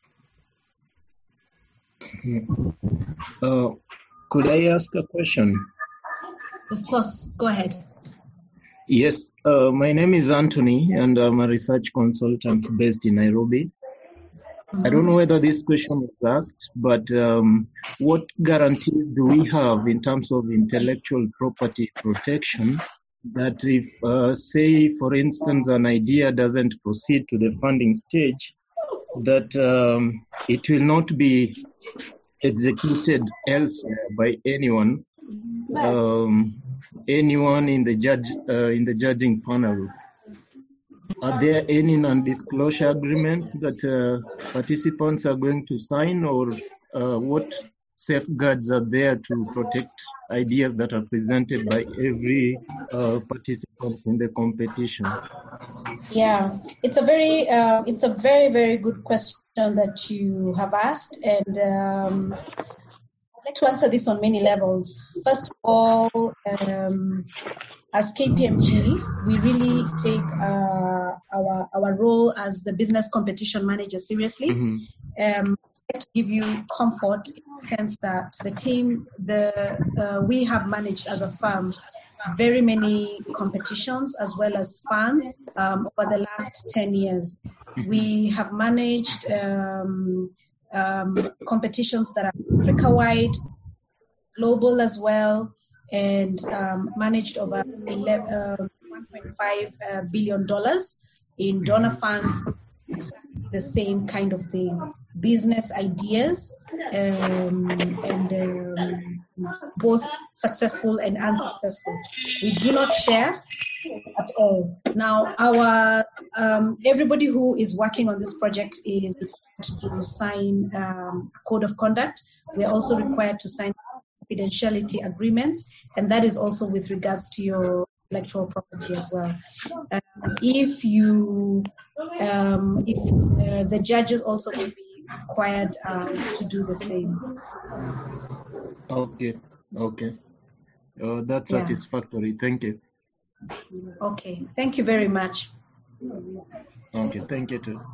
Uh, could I ask a question? Of course, go ahead. Yes, uh, my name is Anthony, and I'm a research consultant based in Nairobi. I don't know whether this question was asked, but um, what guarantees do we have in terms of intellectual property protection that if, uh, say, for instance, an idea doesn't proceed to the funding stage, that um, it will not be executed elsewhere by anyone, um, anyone in the judge uh, in the judging panels? Are there any non-disclosure agreements that uh, participants are going to sign, or uh, what safeguards are there to protect ideas that are presented by every uh, participant in the competition? Yeah, it's a very, uh, it's a very, very good question that you have asked, and um, I'd like to answer this on many levels. First of all, um, as K P M G, we really take uh, our our role as the business competition manager seriously. Mm-hmm. Um, I'd like to give you comfort in the sense that the team, the uh, we have managed as a firm very many competitions as well as funds um, over the last ten years. We have managed um, um, competitions that are Africa-wide, global as well, and um, managed over eleven, uh, one point five uh, billion dollars in donor funds. Exactly the same kind of thing, business ideas, um, and um, both successful and unsuccessful. We do not share at all. Now, our um, everybody who is working on this project is required to sign um, a code of conduct. We are also required to sign confidentiality agreements, and that is also with regards to your intellectual property as well. Um, if you, um, if uh, the judges also will be required uh, to do the same. Okay, okay. Uh, that's Yeah. satisfactory. Thank you. Okay, thank you very much. Okay, thank you too.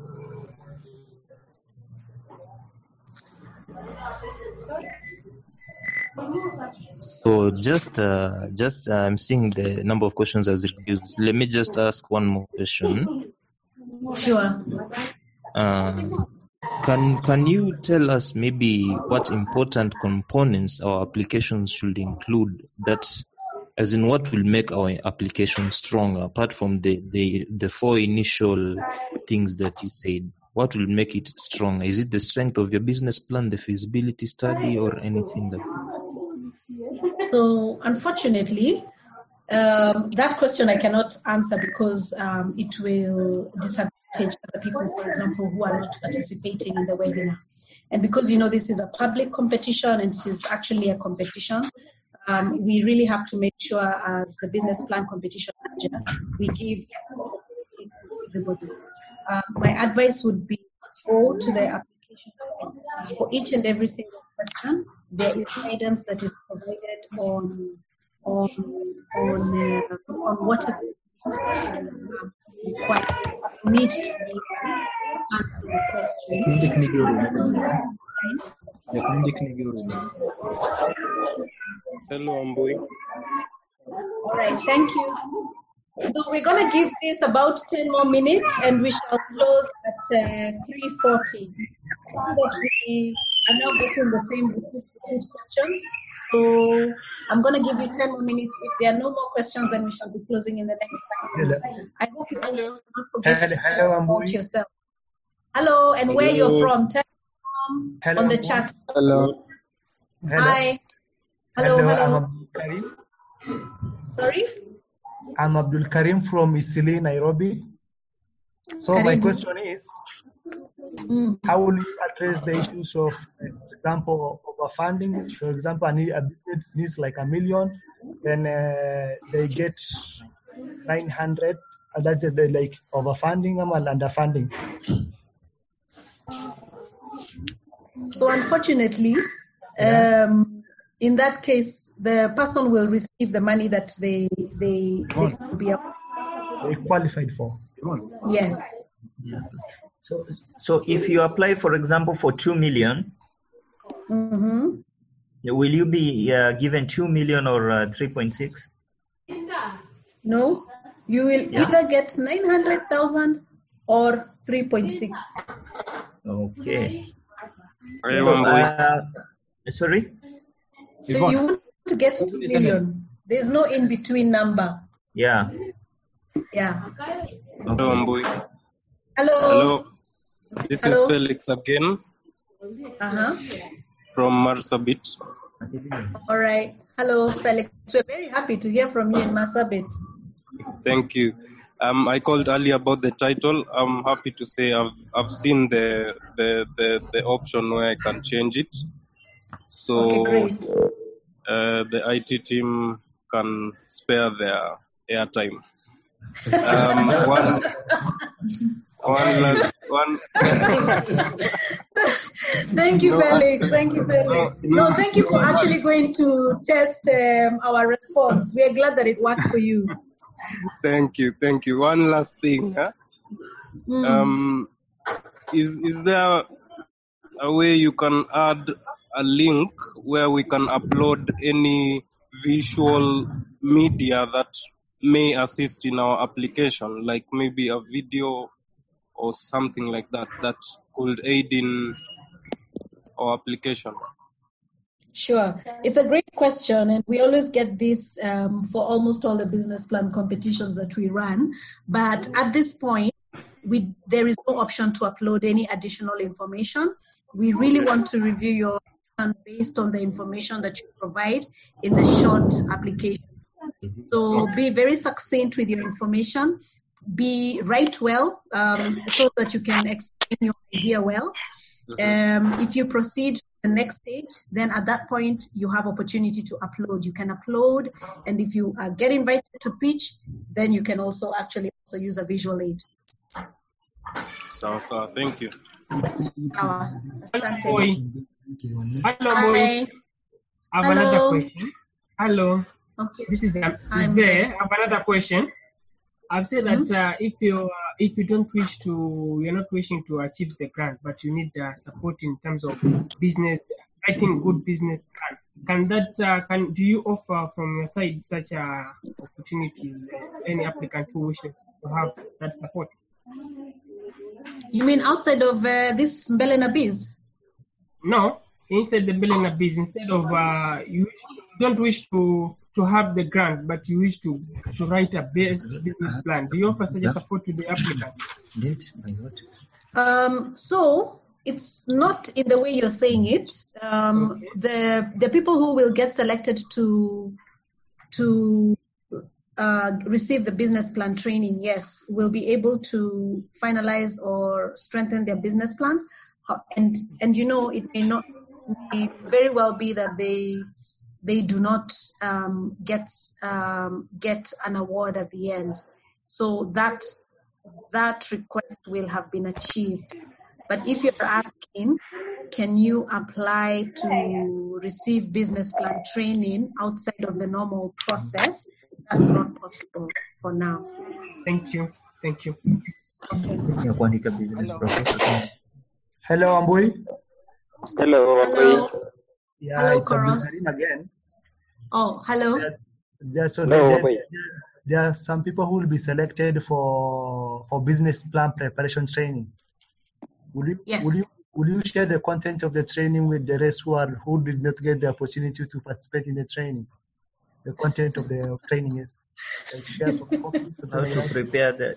So just, uh, just uh, I'm seeing the number of questions has reduced. Let me just ask one more question. Sure. Uh, can can you tell us maybe what important components our applications should include? That, as in, what will make our application strong apart from the the the four initial things that you said? What will make it strong? Is it the strength of your business plan, the feasibility study, or anything like that? So unfortunately, um, that question I cannot answer because um, it will disadvantage other people, for example, who are not participating in the webinar. And because, you know, this is a public competition and it is actually a competition, um, we really have to make sure as the business plan competition manager, we give everybody. Uh, my advice would be go to the application for each and every single question. There is guidance that is provided on on on uh, on what is required. You need to answer the question. Hello, Ambui. All right, thank you. So we're going to give this about ten more minutes and we shall close at uh, three forty. That we are now getting the same repeat questions. So I'm going to give you ten more minutes. If there are no more questions, then we shall be closing in the next five minutes. I hope you also don't forget Hello, to tell hello, about Ambui. yourself. Hello, and where Hello. you're from. Tell them Hello, on the Ambui. chat. Hello. Hello. Hi. Hello, Hello, hello. I'm Abdul Karim. Sorry? I'm Abdul Karim from Isili, Nairobi. So my Karibu. question is, Mm. how will you address the issues of, for example, overfunding? For example, I need a business needs like a million, then uh, they get nine hundred, and that's it, they like overfunding them and underfunding. So unfortunately, Yeah. um, in that case, the person will receive the money that they they, they will be. They qualified for. Yes. So, so if you apply, for example, for two million, Mm-hmm. will you be uh, given two million or uh, three point six? No, you will Yeah. either get nine hundred thousand or three point six. Okay. Hey, So, Ambui. uh, sorry. So you want to get two million. There's no in between number. Yeah. Yeah. Hello, Ambui. Hello. Hello. This Hello. is Felix again Uh-huh. from Marsabit. All right. Hello, Felix. We're very happy to hear from you in Marsabit. Thank you. Um, I called earlier about the title. I'm happy to say I've I've seen the the the, the option where I can change it. So Okay, great. uh, the I T team can spare their airtime. Um, one one last one. Thank you, No, Felix. Thank you, Felix. no, No, thank you for actually going to test um, our response. We are glad that it worked for you. Thank you, thank you. One last thing. Huh? Mm. Um, is is there a way you can add a link where we can upload any visual media that may assist in our application, like maybe a video or something like that, that could aid in our application? Sure. It's a great question, and we always get this um, for almost all the business plan competitions that we run. But at this point, we, there is no option to upload any additional information. We really want to review your plan based on the information that you provide in the short application. So be very succinct with your information. Be write well um, so that you can explain your idea well. Um, if you proceed to the next stage, then at that point you have opportunity to upload. You can upload, and if you uh, get invited to pitch, then you can also actually also use a visual aid. So, so thank you. Uh, Hello, boy. Hello, Hi. boy. I have Hello. another question. Hello. Okay. This is um, Hi, Mzee. I Mzee. have another question. I've said Mhm. that uh, if you uh, if you don't wish to, you're not wishing to achieve the grant, but you need uh, support in terms of business, writing good business plan. Can that uh, can do you offer from your side such a opportunity to any applicant who wishes to have that support? You mean outside of uh, this Mbele na Biz? No, inside the Belena biz, instead of uh, you don't wish to to have the grant, but you wish to to write a best business plan. Do you offer such a support to the applicant? Um, so it's not in the way you're saying it. Um, Okay. the the people who will get selected to to uh, receive the business plan training, yes, will be able to finalize or strengthen their business plans. Ho- And and you know, it may not may very well be that they they do not um, get um, get an award at the end. So that that request will have been achieved. But if you're asking, can you apply to receive business plan training outside of the normal process? That's not possible for now. Thank you. Thank you. Okay. Hello, Ambui. Hello, Hello. Yeah, Hello, it's Abdul Koros. Karim again. Oh, hello. There, there, so Hello, there, Abai. there, there are some people who will be selected for for business plan preparation training. Will you Yes. will you will you share the content of the training with the rest who are who did not get the opportunity to participate in the training? The content of the training is like share some copies. How to prepare the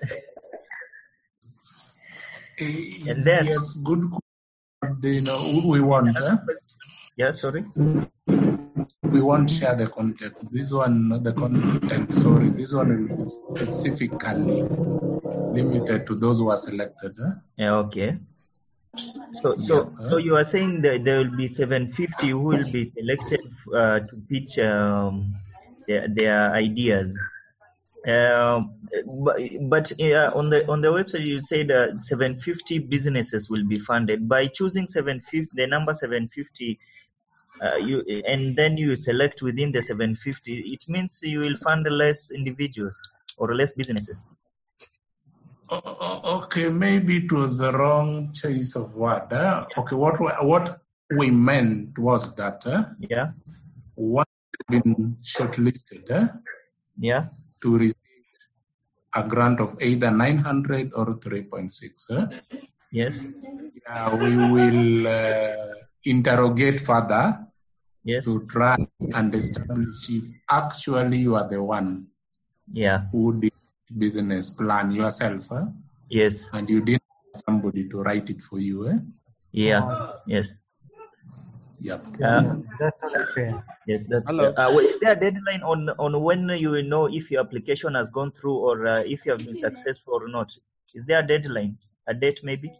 Eh, and then Yes, good. You know, we want. Eh? yeah, sorry. We won't share the content. This one, not the content. Sorry, this one will be specifically limited to those who are selected. Eh? Yeah, okay. So so Yeah. so you are saying that there will be seven fifty who will be selected uh, to pitch um, their, their ideas. Um, but but uh, on the on the website you say that seven fifty businesses will be funded. By choosing seven fifty, the number seven fifty, uh, you and then you select within the seven fifty, it means you will fund less individuals or less businesses. O- o- Okay, maybe it was the wrong choice of word. Eh? Okay, what we- what we meant was that eh, Yeah, one had been shortlisted eh, yeah, to receive a grant of either nine hundred or three point six. Eh? yes, Yeah, we will uh, interrogate further yes, to try and establish if actually you are the one yeah, who did business plan yourself eh? yes, and you didn't have somebody to write it for you. Eh? yeah, yes. Yep. Uh, That's only fair. Yes, that's Hello. fair. Uh, wait, is there a deadline on on when you will know if your application has gone through or uh, if you have been successful or not? Is there a deadline, a date maybe?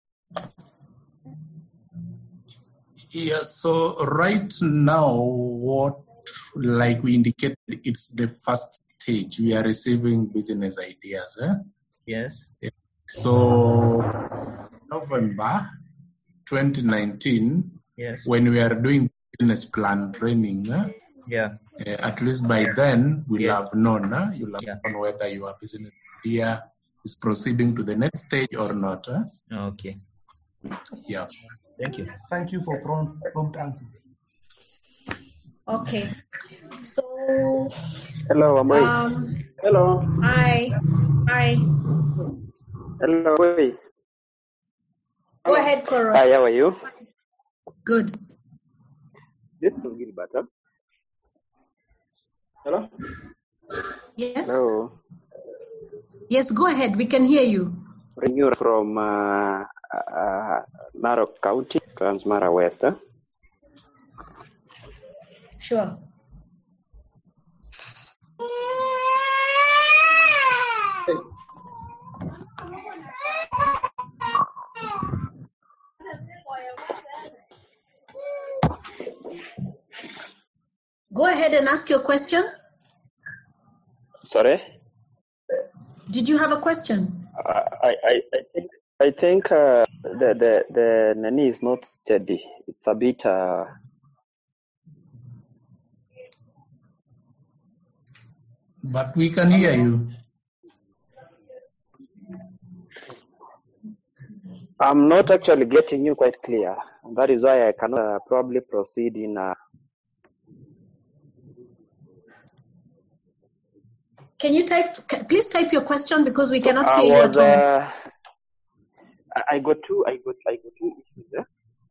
Yeah, so right now, what, like we indicated, it's the first stage. We are receiving business ideas. Eh? Yes. So, November twenty nineteen, Yes. when we are doing business plan training, eh, Yeah. uh, at least by then, we'll Yes. have known, eh? You'll have Yeah. known whether your business idea is proceeding to the next stage or not. Eh? Okay. Yeah. Thank you. Thank you for prompt prompt answers. Okay. So Hello, Amoi. Um, Hello. hi. Hi. Hello, Amoi. Go ahead, Koro. Hi, how are you? Good. This is Gilbert. Huh? Hello? Yes. Hello. Yes, go ahead. We can hear you. You're from uh, uh, Narok County, Transmara West. Huh? Sure. Go ahead and ask your question. Sorry? Did you have a question? Uh, I, I, I think I think uh, the the the Nani is not steady. It's a bit. Uh, But we can hear you. I'm not actually getting you quite clear. That is why I cannot uh, probably proceed in. Uh, Can you type? ca- Please type your question because we cannot I hear you was. at all. Uh, I I got two. I got. I got two issues. Eh?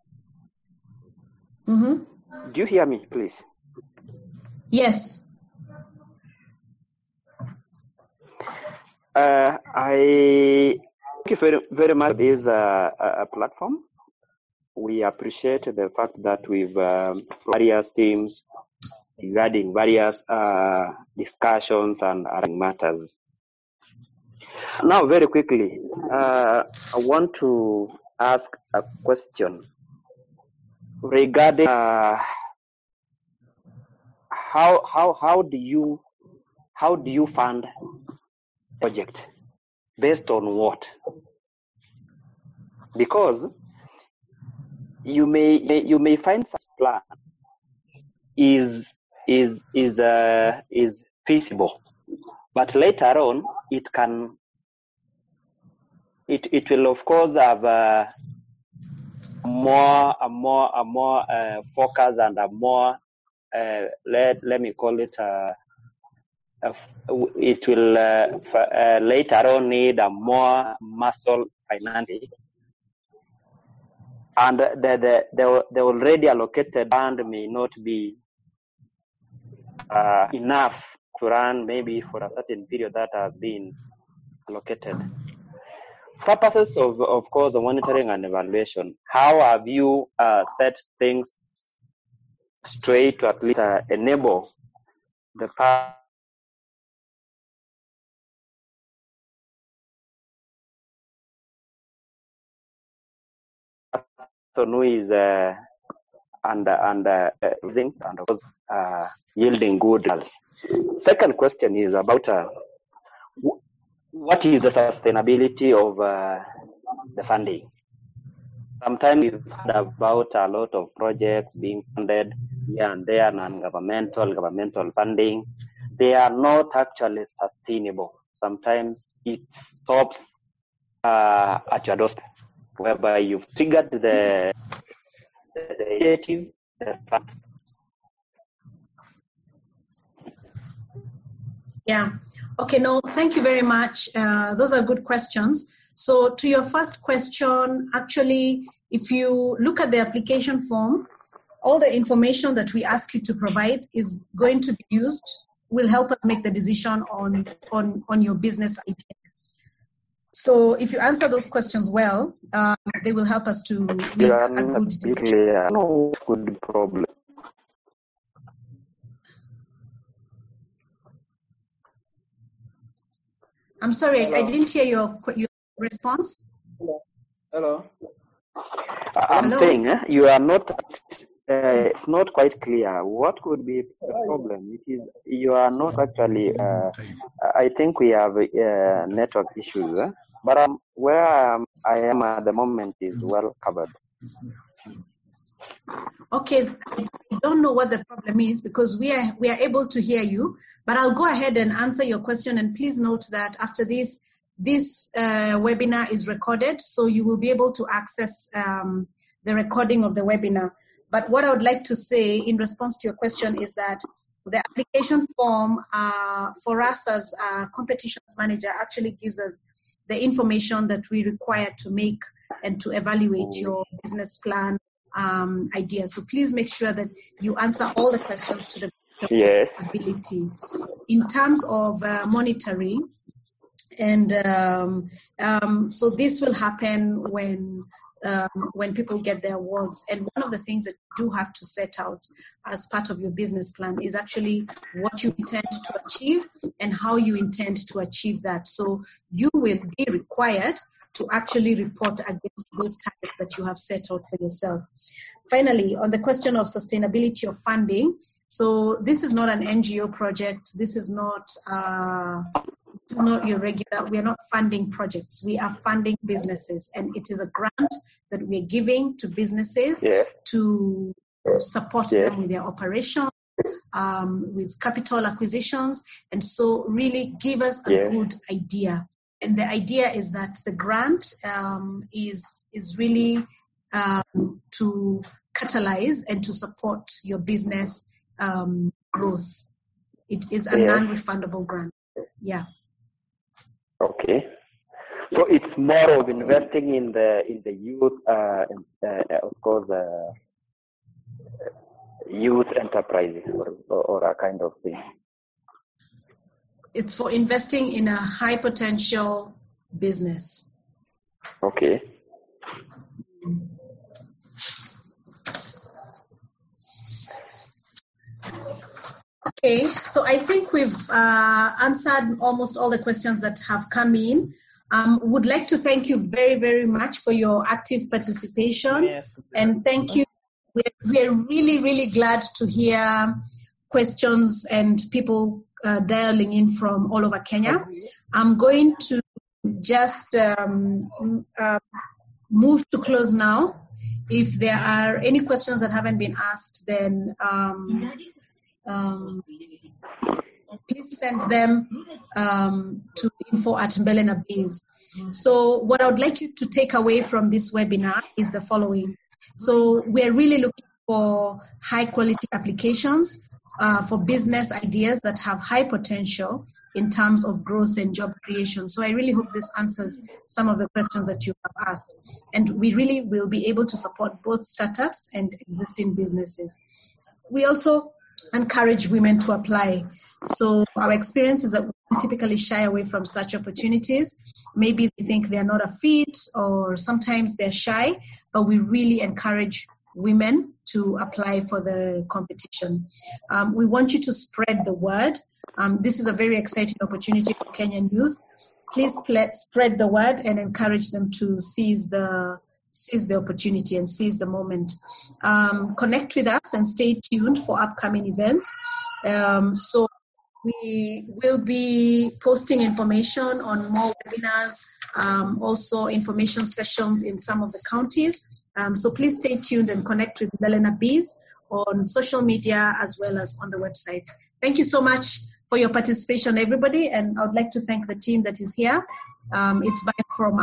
Mm-hmm. Do you hear me, please? Yes. Uh, I thank you very, very much for this uh, uh, platform. We appreciate the fact that we've um, various teams regarding various uh, discussions and other matters. Now, very quickly, uh, I want to ask a question regarding uh, how how how do you how do you fund project based on what? Because you may you may find such plan is is is uh, is feasible, but later on it can it it will of course have a more a more a more uh, focus and a more uh, let let me call it uh, a, it will uh, f- uh, later on need a more muscle financing, and the the the, the already allocated fund may not be uh, enough to run maybe for a certain period that has been allocated. Purposes of, of course, the monitoring and evaluation. How have you uh, set things straight to at least uh, enable the person who is uh, and and uh, using and of course uh, yielding good results? Second question is about uh, w- what is the sustainability of uh, the funding? Sometimes we've heard about a lot of projects being funded here and there, non-governmental, governmental funding. They are not actually sustainable. Sometimes it stops uh, at your doorstep, whereby you've triggered the, the initiative, the fund. Yeah. Okay. No, thank you very much. Uh, those are good questions. So to your first question, actually, if you look at the application form, all the information that we ask you to provide is going to be used, will help us make the decision on, on, on your business idea. So if you answer those questions well, uh, they will help us to make You are a not good decision. clear. No good problem. I'm sorry, I, I Hello. didn't hear your your response. Hello. Hello. I'm Hello? saying eh, you are not. Uh, it's not quite clear. What could be the problem? It is you are not actually. Uh, I think we have uh, network issues. Eh? But um, where I am, I am at the moment is well covered. Okay, I don't know what the problem is because we are we are able to hear you, but I'll go ahead and answer your question. And please note that after this, this uh, webinar is recorded, so you will be able to access um, the recording of the webinar. But what I would like to say in response to your question is that The application form uh, for us as a competitions manager actually gives us the information that we require to make and to evaluate your business plan um, ideas. So please make sure that you answer all the questions to the best of your Yes. ability. In terms of uh, monitoring, and um, um, so this will happen when um, when people get their awards. And one of the things that you do have to set out as part of your business plan is actually what you intend to achieve and how you intend to achieve that. So you will be required to actually report against those targets that you have set out for yourself. Finally, on the question of sustainability of funding, so this is not an N G O project. This is not uh, this is not your regular. We are not funding projects. We are funding businesses, and it is a grant that we are giving to businesses Yes. to support Yes. them with their operations, um, with capital acquisitions, and so really give us a Yes. good idea. And the idea is that the grant um, is is really um, to catalyze and to support your business um, growth. It is a Yes. non-refundable grant. Yeah. Okay. So it's more of investing in the in the youth, uh, and, uh, of course, uh, youth enterprises or, or, or a kind of thing. It's for investing in a high potential business. Okay. Okay, so I think we've uh, answered almost all the questions that have come in. Um, would like to thank you very, very much for your active participation. Yes. And thank you. We're, we're really, really glad to hear questions and people uh, dialing in from all over Kenya. I'm going to just um, uh, move to close now. If there are any questions that haven't been asked, then um, um, please send them um, to info at Mbele Biz. So what I would like you to take away from this webinar is the following. So we're really looking for high quality applications uh, for business ideas that have high potential in terms of growth and job creation. So I really hope this answers some of the questions that you have asked. And we really will be able to support both startups and existing businesses. We also encourage women to apply. So our experience is that women typically shy away from such opportunities. Maybe they think they're not a fit, or sometimes they're shy, but we really encourage women to apply for the competition. Um, we want you to spread the word. Um, this is a very exciting opportunity for Kenyan youth. Please pl- spread the word and encourage them to seize the seize the opportunity and seize the moment. Um, connect with us and stay tuned for upcoming events. Um, so we will be posting information on more webinars, um, also information sessions in some of the counties. Um, so please stay tuned and connect with Mbele Biz on social media as well as on the website. Thank you so much for your participation, everybody. And I would like to thank the team that is here. Um, it's by from